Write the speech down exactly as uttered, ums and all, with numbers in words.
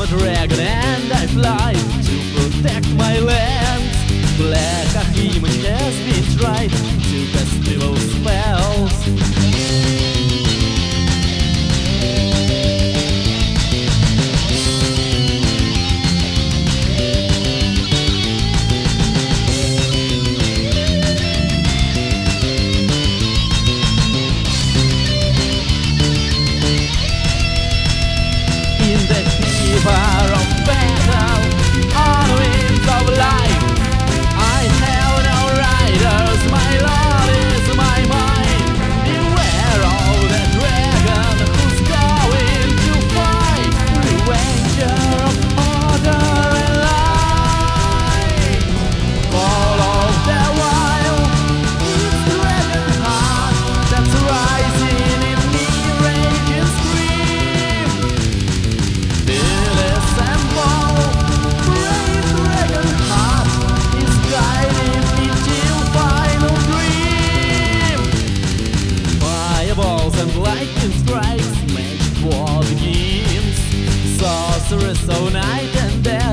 a dragon and I fly to protect my land. Black Archimedes has been tried to cast evil spells. In the fever of battle, on the winds of life, I have no riders, my lord is my mind. Beware of the dragon who's going to fight, revenger of order and light. Follow the wild, it's dragon heart that's rising in me, raging scream. Feel it assemble, brave dragon heart is guiding me till final dream. Fireballs and lightning strikes, magic war begins. Sorceress of night and day.